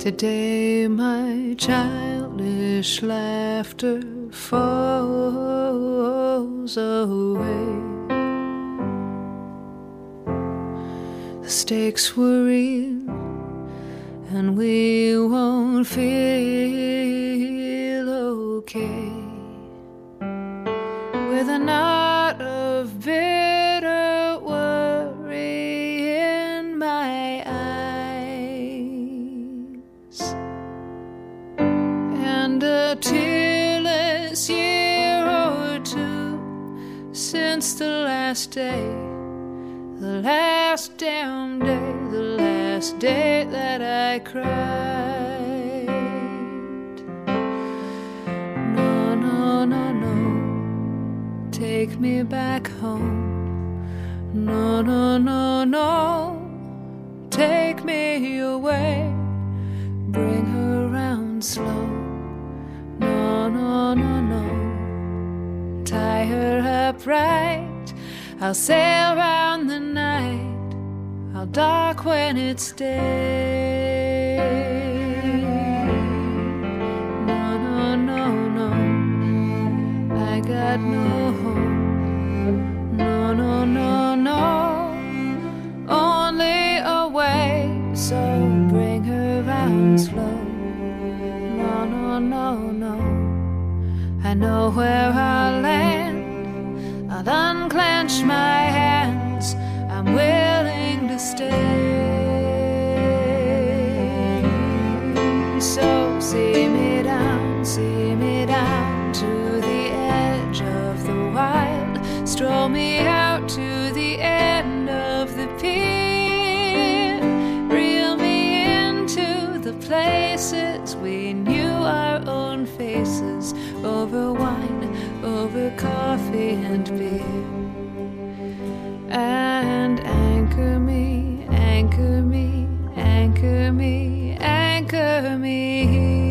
Today my childish laughter falls away. The stakes were real, and we won't feel okay with a knot of bitter worry in my eyes, and a tearless year or two since the last day, the last damn day, the last day that I cried. No, no, no, no, take me back home. No, no, no, no, take me away. Bring her round slow. No, no, no, no, tie her up right. I'll sail round the night, I'll dock when it's day. No, no, no, no, I got no home. No, no, no, no, only away. So bring her round slow. No, no, no, no, I know where I'll land. I'll unclench my hands, I'm willing to stay. So see me down to the edge of the wild. Stroll me out to the end of the pier. Reel me into the places we knew our own faces, over wine, over coffee and beer. And anchor me, anchor me, anchor me, anchor me here.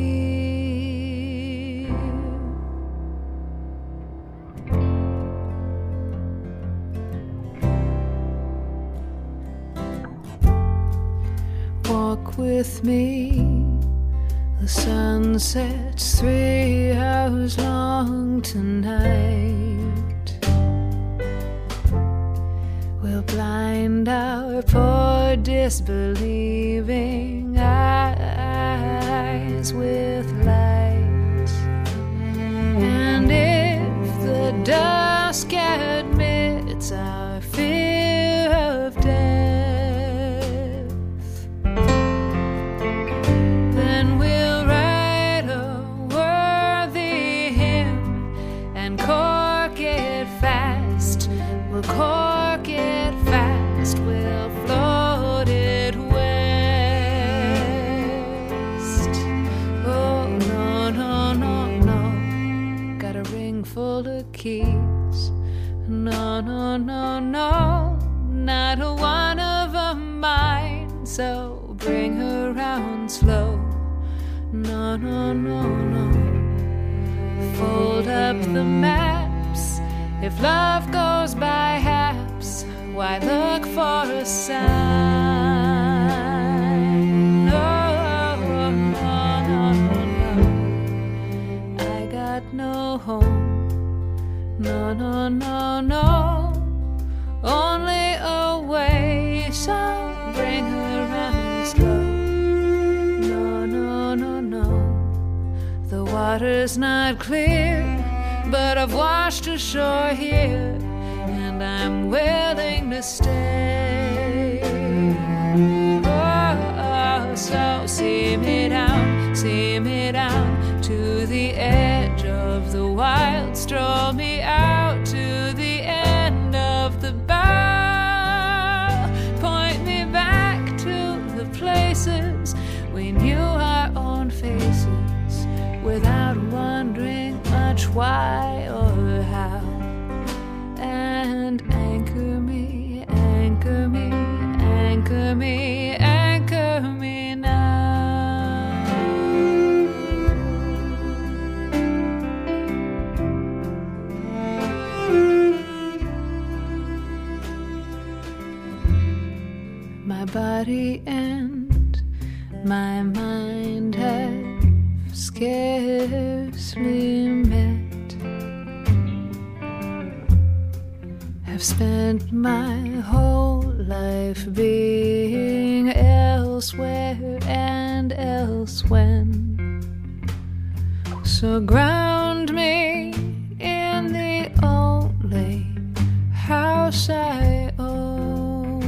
Walk with me, the sun sets 3 hours long tonight. We'll blind our poor disbelieving eyes with light. And if the dusk admits our fear of death, cork it fast, we'll float it west. Oh, no, no, no, no, got a ring full of keys. No, no, no, no, not a one of 'em mine. So bring her round slow. No, no, no, no, fold up the maps. If love goes by halves, why look for a sign? No, no, no, no, no, I got no home. No, no, no, no, only away. So bring her round slow. No, no, no, no, the water's not clear, but I've washed ashore here, and I'm willing to stay. Oh, so see me down to the edge of the wild. Stroll me out to the end of the bow. Point me back to the places we knew our own faces, without wondering much why or how. And anchor me, anchor me, anchor me, anchor me now. My body and my mind have scarcely met. Have spent my whole life being elsewhere and elsewhen. So ground me in the only house I own.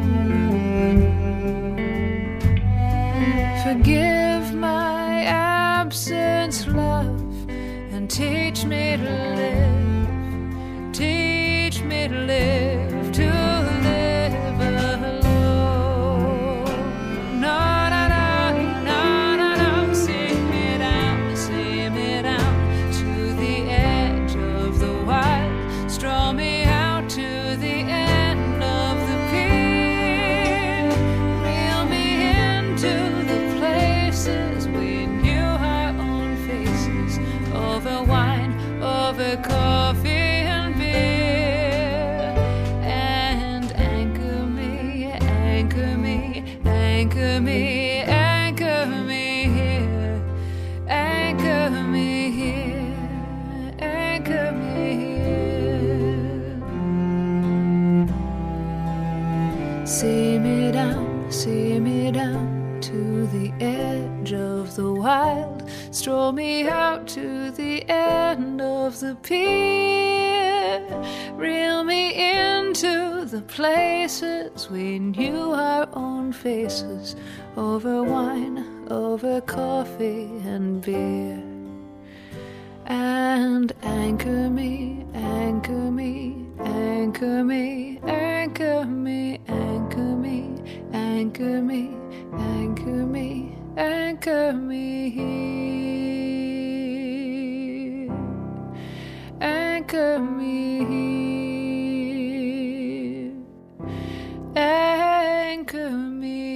Forgive my absence, love, and teach me to live. Teach me to live, to live alone. No, no, no, no, no, no. See me down to the edge of the wild. Stroll me out to the end of the pier. Reel me into the places we knew our own faces. Over wine, over coffee and beer. And anchor me, anchor me, anchor me, anchor me here. Anchor me here, anchor me here. See me down to the edge of the wild. Stroll me out to the end of the pier. Reel me into the places we knew our own faces. Over wine, over coffee and beer. And anchor me, anchor me, anchor me, anchor me, anchor me, anchor me, anchor me, anchor me here. Anchor me here. Anchor me.